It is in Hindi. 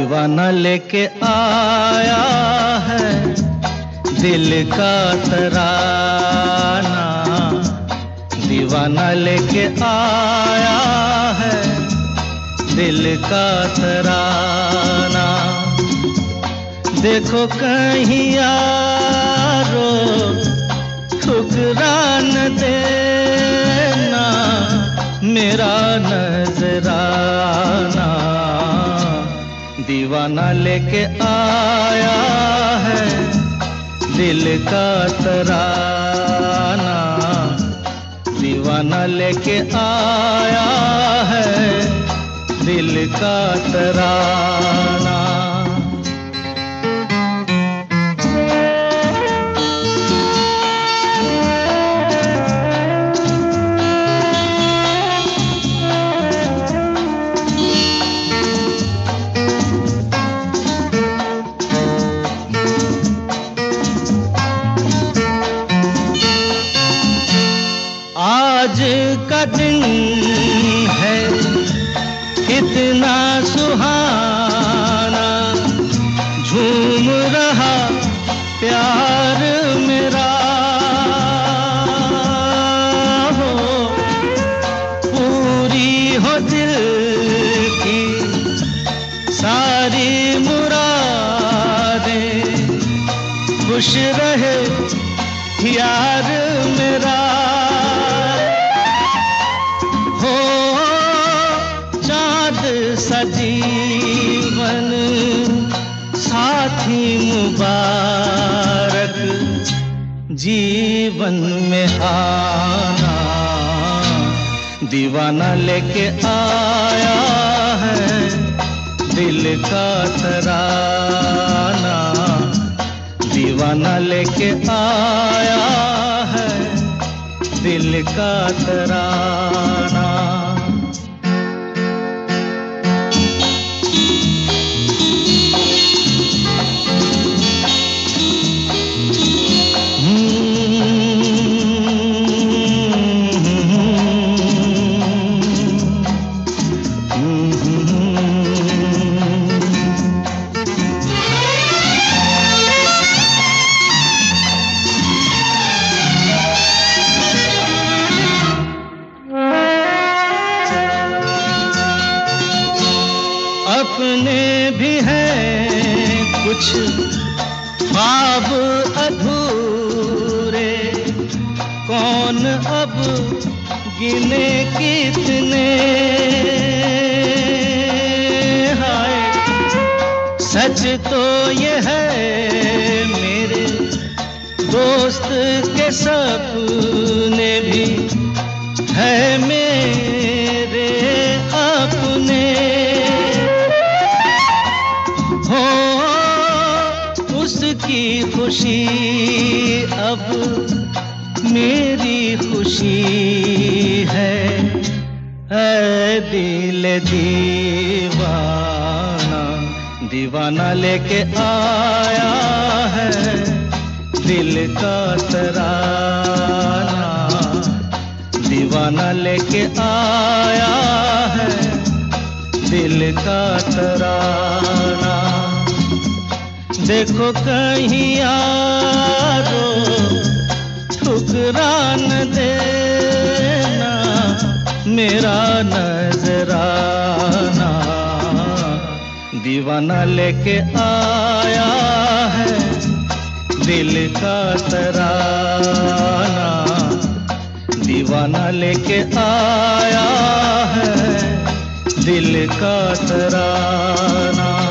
दीवाना लेके आया है दिल का तराना, दीवाना लेके आया है दिल का तराना। देखो कहीं यारो ठुकरा न देना मेरा नजराना, दीवाना लेके आया है दिल का तराना, दीवाना लेके आया है दिल का तराना। आज का दिन है कितना सुहाना, झूम रहा प्यार मेरा हो, पूरी हो दिल की सारी मुरादें, खुश रहे यार मेरा। सजीवन साथी मुबारक जीवन में आना, दीवाना लेके आया है दिल का तराना, दीवाना लेके आया है दिल का तराना। अपने भी हैं कुछ ख्वाब अधूरे, कौन अब गिने कितने, हाय सच तो ये है मेरे दोस्त के सपने भी है मेरे अपने, उसकी खुशी अब मेरी खुशी है, ऐ दिल दीवाना, दीवाना लेके आया है दिल का तराना, दीवाना लेके आया है दिल का तराना। देखो कहीं यारो ठुकरा न देना मेरा नजराना, दीवाना लेके आया है दिल का तराना, दीवाना लेके आया है दिल का तराना।